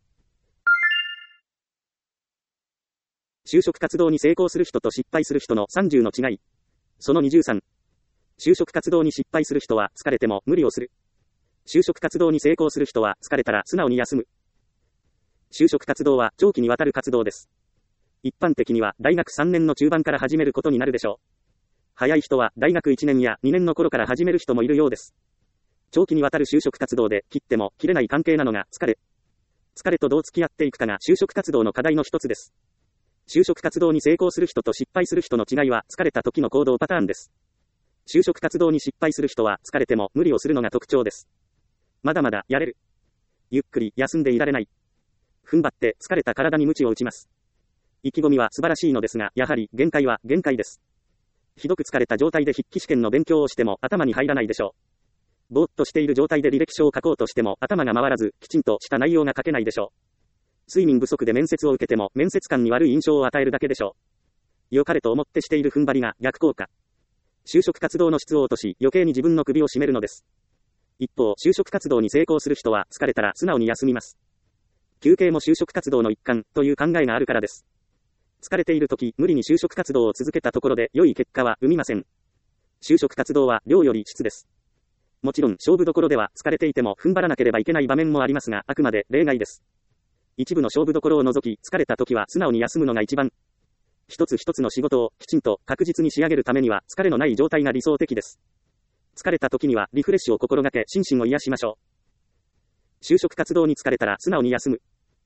就職活動に成功する人と失敗する人のさんじゅうの違い。そのにじゅうさん。就職活動に失敗する人は疲れても無理をする。就職活動に成功する人は疲れたら素直に休む。就職活動は長期にわたる活動です。一般的には大学さんねんの中盤から始めることになるでしょう。早い人は大学いちねんやにねんの頃から始める人もいるようです。長期にわたる就職活動で切っても切れない関係なのが疲れ。疲れとどう付き合っていくかが就職活動の課題の一つです。就職活動に成功する人と失敗する人の違いは疲れた時の行動パターンです。就職活動に失敗する人は疲れても無理をするのが特徴です。まだまだやれる。ゆっくり休んでいられない。踏ん張って疲れた体に鞭を打ちます。意気込みは素晴らしいのですが、やはり限界は限界です。ひどく疲れた状態で筆記試験の勉強をしても頭に入らないでしょう。ぼーっとしている状態で履歴書を書こうとしても頭が回らず、きちんとした内容が書けないでしょう。睡眠不足で面接を受けても面接官に悪い印象を与えるだけでしょう。良かれと思ってしている踏ん張りが逆効果。就職活動の質を落とし、余計に自分の首を絞めるのです。一方、就職活動に成功する人は疲れたら素直に休みます。休憩も就職活動の一環という考えがあるからです。疲れているとき、無理に就職活動を続けたところで良い結果は生みません。就職活動は量より質です。もちろん勝負どころでは疲れていても踏ん張らなければいけない場面もありますが、あくまで例外です。一部の勝負どころを除き、疲れたときは素直に休むのが一番。一つ一つの仕事をきちんと確実に仕上げるためには疲れのない状態が理想的です。疲れた時にはリフレッシュを心がけ心身を癒しましょう。就職活動に疲れたら素直に休む。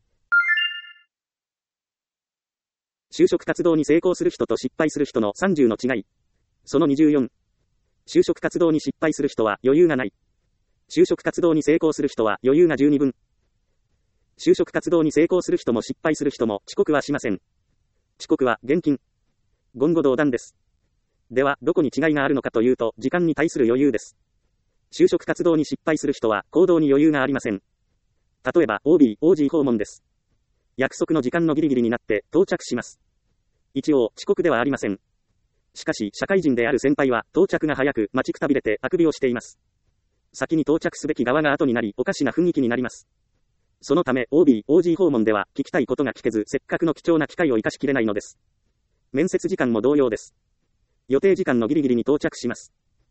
就職活動に成功する人と失敗する人のさんじゅうの違い。そのにじゅうよん。就職活動に失敗する人は余裕がない。就職活動に成功する人は余裕が十二分。就職活動に成功する人も失敗する人も遅刻はしません。遅刻は厳禁。言語道断です。では、どこに違いがあるのかというと、時間に対する余裕です。就職活動に失敗する人は、行動に余裕がありません。例えば、オービー、オージー 訪問です。約束の時間のギリギリになって到着します。一応、遅刻ではありません。しかし、社会人である先輩は、到着が早く待ちくたびれてあくびをしています。先に到着すべき側が後になり、おかしな雰囲気になります。そのため オービー、オージー 訪問では聞きたいことが聞けず、せっかくの貴重な機会を生かしきれないのです。面接時間も同様です。予定時間のギリギリに到着します。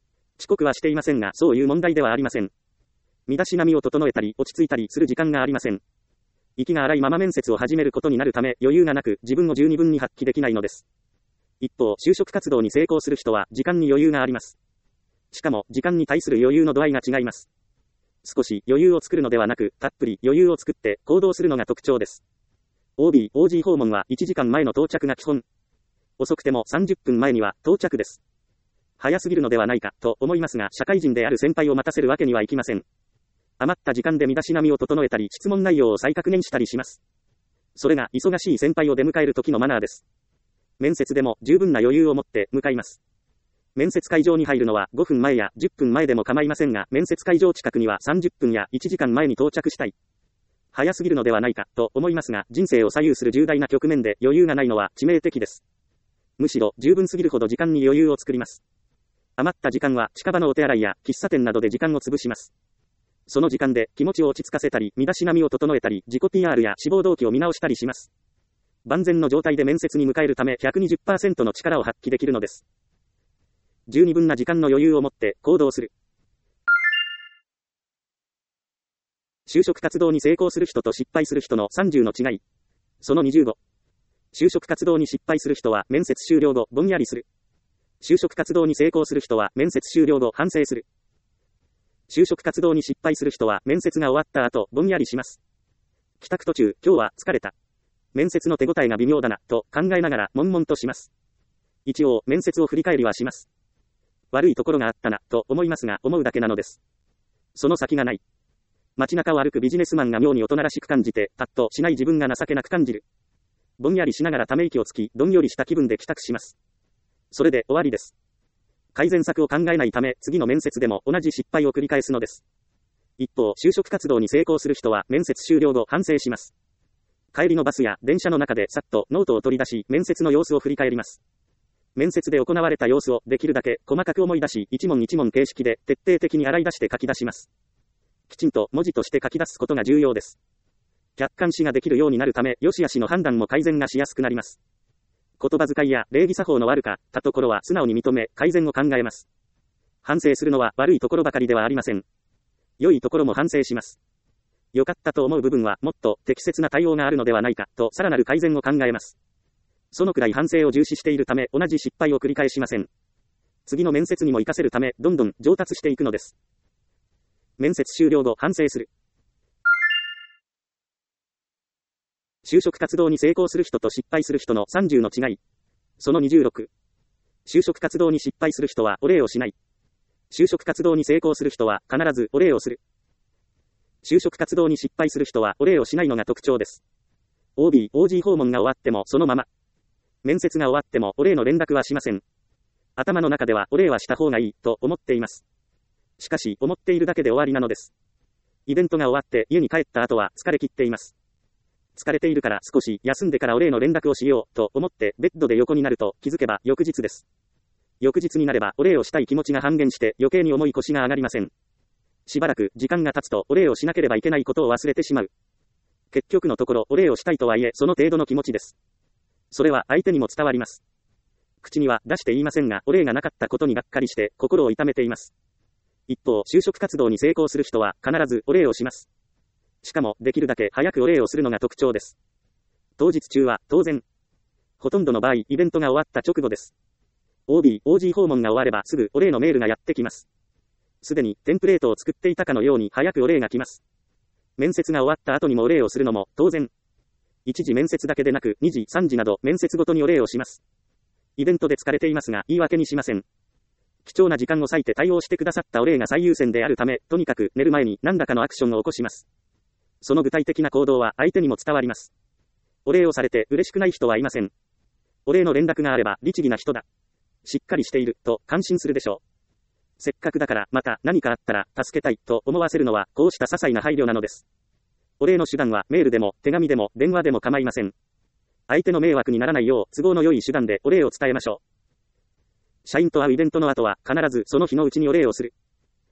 遅刻はしていませんが、そういう問題ではありません。身だしなみを整えたり、落ち着いたりする時間がありません。息が荒いまま面接を始めることになるため、余裕がなく、自分を十二分に発揮できないのです。一方、就職活動に成功する人は、時間に余裕があります。しかも、時間に対する余裕の度合いが違います。少し余裕を作るのではなく、たっぷり余裕を作って行動するのが特徴です。オービー、オージー 訪問はいちじかんまえの到着が基本。遅くてもさんじゅっぷんまえには到着です。早すぎるのではないかと思いますが、社会人である先輩を待たせるわけにはいきません。余った時間で身だしなみを整えたり、質問内容を再確認したりします。それが忙しい先輩を出迎える時のマナーです。面接でも十分な余裕を持って向かいます。面接会場に入るのはごふんまえやじゅっぷんまえでも構いませんが、面接会場近くにはさんじゅっぷんやいちじかんまえに到着したい。早すぎるのではないかと思いますが、人生を左右する重大な局面で余裕がないのは致命的です。むしろ十分すぎるほど時間に余裕を作ります。余った時間は近場のお手洗いや喫茶店などで時間を潰します。その時間で気持ちを落ち着かせたり、身だしなみを整えたり、自己 ピーアール や志望動機を見直したりします。万全の状態で面接に迎えるため ひゃくにじゅっパーセント の力を発揮できるのです。十二分な時間の余裕を持って行動する。就職活動に成功する人と失敗する人のさんじゅうの違い。そのにじゅうご。就職活動に失敗する人は面接終了後ぼんやりする。就職活動に成功する人は面接終了後反省する。就職活動に失敗する人は面接が終わった後ぼんやりします。帰宅途中、今日は疲れた。面接の手応えが微妙だなと考えながら悶々とします。一応面接を振り返りはします。悪いところがあったなと思いますが、思うだけなのです。その先がない。街中を歩くビジネスマンが妙に大人らしく感じて、パッとしない自分が情けなく感じる。ぼんやりしながらため息をつき、どんよりした気分で帰宅します。それで終わりです。改善策を考えないため、次の面接でも同じ失敗を繰り返すのです。一方、就職活動に成功する人は面接終了後反省します。帰りのバスや電車の中でさっとノートを取り出し、面接の様子を振り返ります。面接で行われた様子をできるだけ細かく思い出し、一問一問形式で徹底的に洗い出して書き出します。きちんと文字として書き出すことが重要です。客観視ができるようになるため、良し悪しの判断も改善がしやすくなります。言葉遣いや礼儀作法の悪かったところは素直に認め、改善を考えます。反省するのは悪いところばかりではありません。良いところも反省します。良かったと思う部分はもっと適切な対応があるのではないかとさらなる改善を考えます。そのくらい反省を重視しているため、同じ失敗を繰り返しません。次の面接にも活かせるため、どんどん上達していくのです。面接終了後反省する。就職活動に成功する人と失敗する人のさんじゅうの違い。そのにじゅうろく。就職活動に失敗する人はお礼をしない。就職活動に成功する人は必ずお礼をする。就職活動に失敗する人はお礼をしないのが特徴です。オービー、オージー 訪問が終わってもそのまま。面接が終わってもお礼の連絡はしません。頭の中ではお礼はした方がいいと思っています。しかし、思っているだけで終わりなのです。イベントが終わって家に帰った後は疲れ切っています。疲れているから少し休んでからお礼の連絡をしようと思ってベッドで横になると気づけば翌日です。翌日になればお礼をしたい気持ちが半減して余計に重い腰が上がりません。しばらく時間が経つとお礼をしなければいけないことを忘れてしまう。結局のところお礼をしたいとはいえその程度の気持ちです。それは相手にも伝わります。口には出して言いませんがお礼がなかったことにがっかりして心を痛めています。一方、就職活動に成功する人は必ずお礼をします。しかも、できるだけ早くお礼をするのが特徴です。当日中は、当然。ほとんどの場合、イベントが終わった直後です。オービー、オージー 訪問が終わればすぐお礼のメールがやってきます。すでに、テンプレートを作っていたかのように早くお礼が来ます。面接が終わった後にもお礼をするのも、当然。一次面接だけでなく、二次、三次など、面接ごとにお礼をします。イベントで疲れていますが、言い訳にしません。貴重な時間を割いて対応してくださったお礼が最優先であるため、とにかく寝る前に何らかのアクションを起こします。その具体的な行動は相手にも伝わります。お礼をされて嬉しくない人はいません。お礼の連絡があれば律儀な人だ。しっかりしていると感心するでしょう。せっかくだからまた何かあったら助けたいと思わせるのはこうした些細な配慮なのです。お礼の手段はメールでも手紙でも電話でも構いません。相手の迷惑にならないよう都合の良い手段でお礼を伝えましょう。社員と会うイベントの後は必ずその日のうちにお礼をする。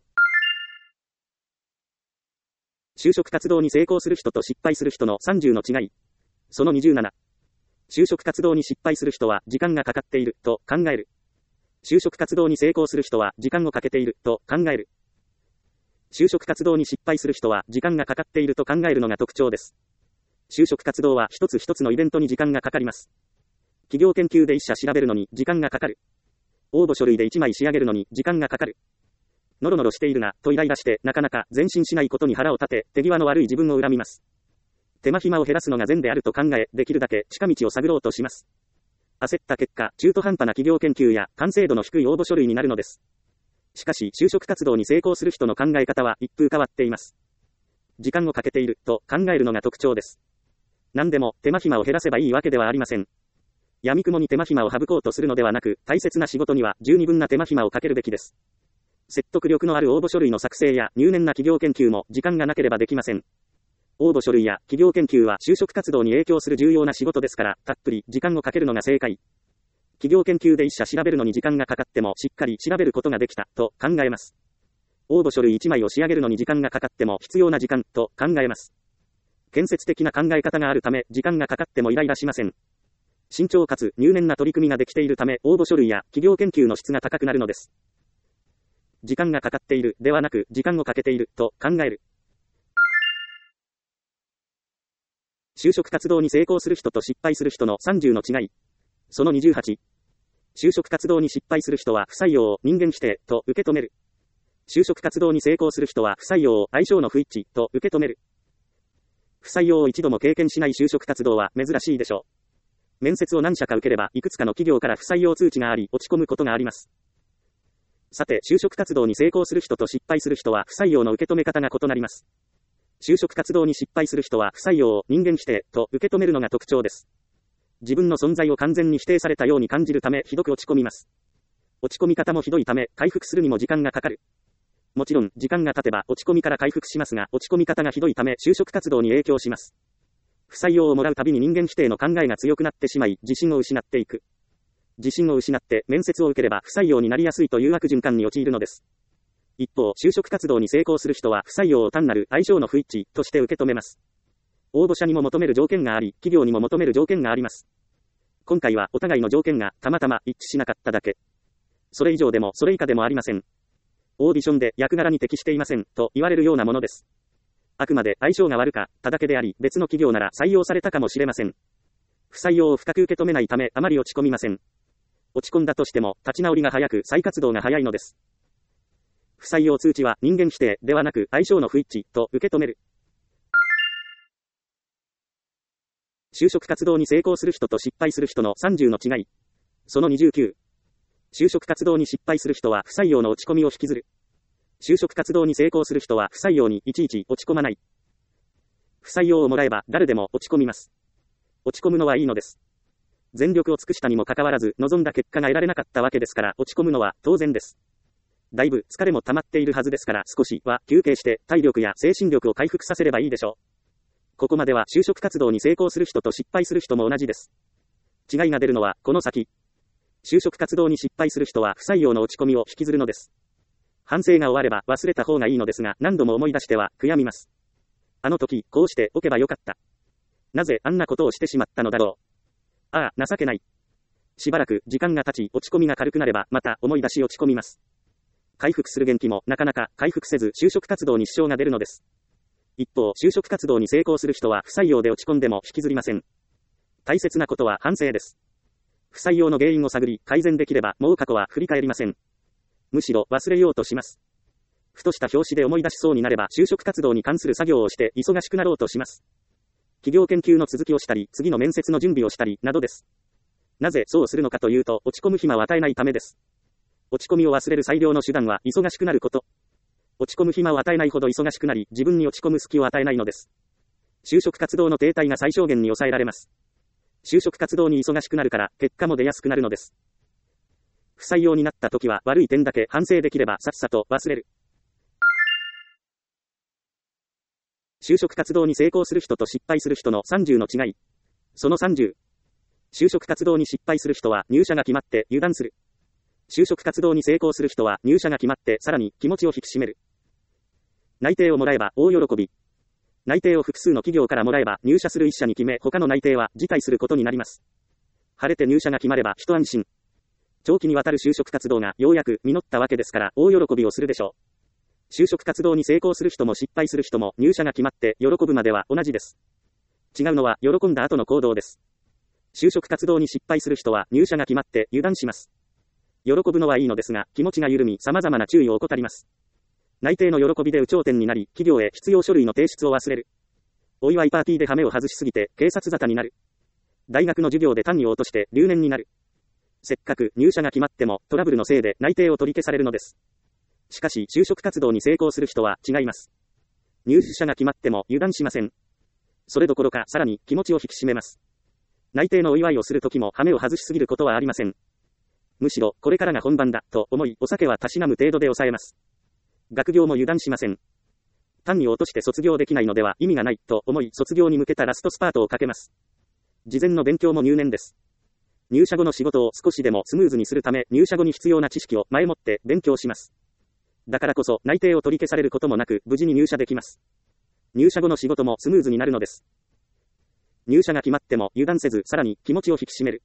就職活動に成功する人と失敗する人のさんじゅうの違い。そのにじゅうなな。就職活動に失敗する人は時間がかかっていると考える。 就職活動に成功する人は時間をかけていると考える。就職活動に失敗する人は時間がかかっていると考えるのが特徴です。就職活動は一つ一つのイベントに時間がかかります。企業研究で一社調べるのに時間がかかる。応募書類で一枚仕上げるのに時間がかかる。ノロノロしているな、とイライラしてなかなか前進しないことに腹を立て、手際の悪い自分を恨みます。手間暇を減らすのが善であると考え、できるだけ近道を探ろうとします。焦った結果、中途半端な企業研究や完成度の低い応募書類になるのです。しかし、就職活動に成功する人の考え方は一風変わっています。時間をかけていると考えるのが特徴です。何でも手間暇を減らせばいいわけではありません。闇雲に手間暇を省こうとするのではなく、大切な仕事には十二分な手間暇をかけるべきです。説得力のある応募書類の作成や入念な企業研究も時間がなければできません。応募書類や企業研究は就職活動に影響する重要な仕事ですから、たっぷり時間をかけるのが正解。企業研究で一社調べるのに時間がかかってもしっかり調べることができたと考えます。応募書類いちまいを仕上げるのに時間がかかっても必要な時間と考えます。建設的な考え方があるため時間がかかってもイライラしません。慎重かつ入念な取り組みができているため応募書類や企業研究の質が高くなるのです。時間がかかっているではなく時間をかけていると考える。就職活動に成功する人と失敗する人のさんじゅうの違い。そのにじゅうはち。就職活動に失敗する人は不採用を人間否定と受け止める。就職活動に成功する人は不採用を相性の不一致と受け止める。不採用を一度も経験しない就職活動は珍しいでしょう。面接を何社か受ければいくつかの企業から不採用通知があり落ち込むことがあります。さて、就職活動に成功する人と失敗する人は不採用の受け止め方が異なります。就職活動に失敗する人は不採用を人間否定と受け止めるのが特徴です。自分の存在を完全に否定されたように感じるためひどく落ち込みます。落ち込み方もひどいため回復するにも時間がかかる。もちろん時間が経てば落ち込みから回復しますが落ち込み方がひどいため就職活動に影響します。不採用をもらうたびに人間否定の考えが強くなってしまい自信を失っていく。自信を失って面接を受ければ不採用になりやすいという悪循環に陥るのです。一方、就職活動に成功する人は不採用を単なる相性の不一致として受け止めます。応募者にも求める条件があり、企業にも求める条件があります。今回はお互いの条件がたまたま一致しなかっただけ。それ以上でもそれ以下でもありません。オーディションで役柄に適していませんと言われるようなものです。あくまで相性が悪かっただけであり、別の企業なら採用されたかもしれません。不採用を深く受け止めないためあまり落ち込みません。落ち込んだとしても立ち直りが早く再活動が早いのです。不採用通知は人間否定ではなく相性の不一致と受け止める。就職活動に成功する人と失敗する人のさんじゅうの違い。そのにじゅうきゅう。就職活動に失敗する人は不採用の落ち込みを引きずる。就職活動に成功する人は不採用にいちいち落ち込まない。不採用をもらえば誰でも落ち込みます。落ち込むのはいいのです。全力を尽くしたにもかかわらず望んだ結果が得られなかったわけですから落ち込むのは当然です。だいぶ疲れも溜まっているはずですから少しは休憩して体力や精神力を回復させればいいでしょう。ここまでは就職活動に成功する人と失敗する人も同じです。違いが出るのはこの先。就職活動に失敗する人は不採用の落ち込みを引きずるのです。反省が終われば忘れた方がいいのですが何度も思い出しては悔やみます。あの時こうしておけばよかった。なぜあんなことをしてしまったのだろう。ああ、情けない。しばらく時間が経ち落ち込みが軽くなればまた思い出し落ち込みます。回復する元気もなかなか回復せず就職活動に支障が出るのです。一方、就職活動に成功する人は不採用で落ち込んでも引きずりません。大切なことは反省です。不採用の原因を探り改善できればもう過去は振り返りません。むしろ忘れようとします。ふとした拍子で思い出しそうになれば就職活動に関する作業をして忙しくなろうとします。企業研究の続きをしたり、次の面接の準備をしたりなどです。なぜそうするのかというと、落ち込む暇を与えないためです。落ち込みを忘れる最良の手段は忙しくなること。落ち込む暇を与えないほど忙しくなり、自分に落ち込む隙を与えないのです。就職活動の停滞が最小限に抑えられます。就職活動に忙しくなるから結果も出やすくなるのです。不採用になった時は悪い点だけ反省できればさっさと忘れる。就職活動に成功する人と失敗する人のさんじゅうの違い。そのさんじゅう。就職活動に失敗する人は入社が決まって油断する。就職活動に成功する人は入社が決まってさらに気持ちを引き締める。内定をもらえば大喜び。内定を複数の企業からもらえば入社する一社に決め他の内定は辞退することになります。晴れて入社が決まれば一安心。 長期にわたる就職活動がようやく実ったわけですから大喜びをするでしょう。就職活動に成功する人も失敗する人も入社が決まって喜ぶまでは同じです。違うのは喜んだ後の行動です。就職活動に失敗する人は入社が決まって油断します。喜ぶのはいいのですが気持ちが緩み様々な注意を怠ります。内定の喜びで有頂天になり企業へ必要書類の提出を忘れる。お祝いパーティーで羽目を外しすぎて警察沙汰になる。大学の授業で単位を落として留年になる。せっかく入社が決まってもトラブルのせいで内定を取り消されるのです。しかし就職活動に成功する人は違います。入社が決まっても油断しません。それどころかさらに気持ちを引き締めます。内定のお祝いをするときも羽目を外しすぎることはありません。むしろこれからが本番だと思いお酒はたしなむ程度で抑えます。学業も油断しません。単位を落として卒業できないのでは意味がないと思い卒業に向けたラストスパートをかけます。事前の勉強も入念です。入社後の仕事を少しでもスムーズにするため入社後に必要な知識を前もって勉強します。だからこそ内定を取り消されることもなく無事に入社できます。入社後の仕事もスムーズになるのです。入社が決まっても油断せずさらに気持ちを引き締める。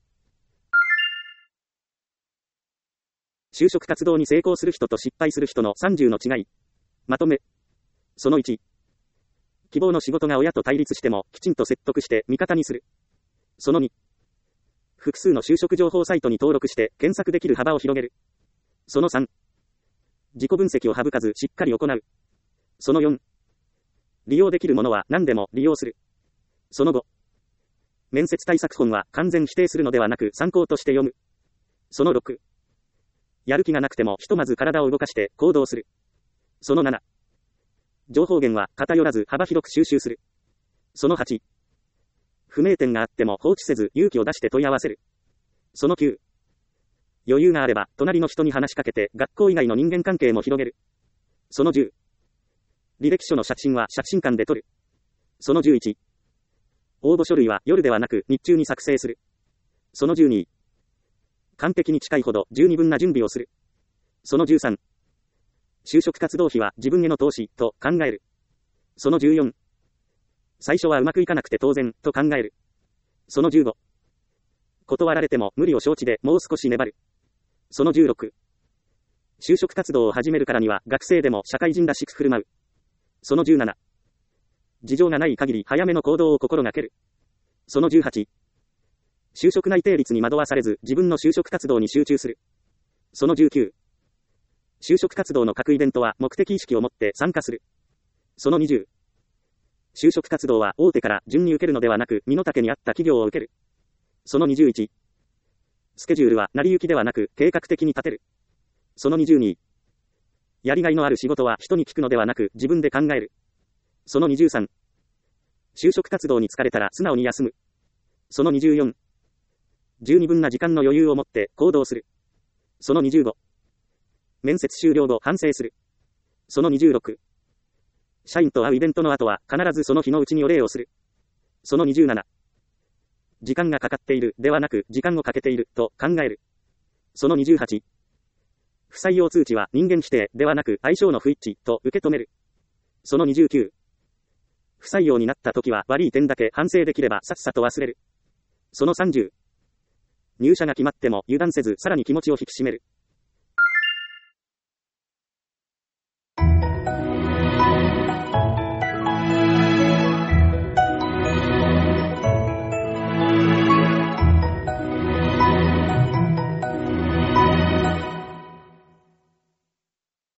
就職活動に成功する人と失敗する人のさんじゅうの違い。まとめ。そのいち。希望の仕事が親と対立してもきちんと説得して味方にする。そのに。複数の就職情報サイトに登録して検索できる幅を広げる。そのさん。自己分析を省かずしっかり行う。そのよん。利用できるものは何でも利用する。そのご。面接対策本は完全否定するのではなく参考として読む。そのろく。やる気がなくてもひとまず体を動かして行動する。そのなな。情報源は偏らず幅広く収集する。そのはち。不明点があっても放置せず勇気を出して問い合わせる。そのきゅう。余裕があれば隣の人に話しかけて学校以外の人間関係も広げる。そのじゅう。履歴書の写真は写真館で撮る。そのじゅういち。応募書類は夜ではなく日中に作成する。そのじゅうに。完璧に近いほど十二分な準備をする。そのじゅうさん。就職活動費は自分への投資と考える。そのじゅうよん。最初はうまくいかなくて当然と考える。そのじゅうご。断られても無理を承知でもう少し粘る。そのじゅうろく。就職活動を始めるからには学生でも社会人らしく振る舞う。そのじゅうなな。事情がない限り早めの行動を心がける。そのじゅうはち。就職内定率に惑わされず自分の就職活動に集中する。そのじゅうきゅう。就職活動の各イベントは目的意識を持って参加する。そのにじゅう。就職活動は大手から順に受けるのではなく身の丈に合った企業を受ける。そのにじゅういち。スケジュールは成り行きではなく計画的に立てる。そのにじゅうに。やりがいのある仕事は人に聞くのではなく自分で考える。そのにじゅうさん。就職活動に疲れたら素直に休む。そのにじゅうよん。十二分な時間の余裕を持って行動する。そのにじゅうご。面接終了後反省する。そのにじゅうろく。社員と会うイベントの後は必ずその日のうちにお礼をする。そのにじゅうなな。時間がかかっているではなく時間をかけていると考える。そのにじゅうはち。不採用通知は人間否定ではなく相性の不一致と受け止める。そのにじゅうきゅう。不採用になった時は悪い点だけ反省できればさっさと忘れる。そのさんじゅう。入社が決まっても油断せずさらに気持ちを引き締める。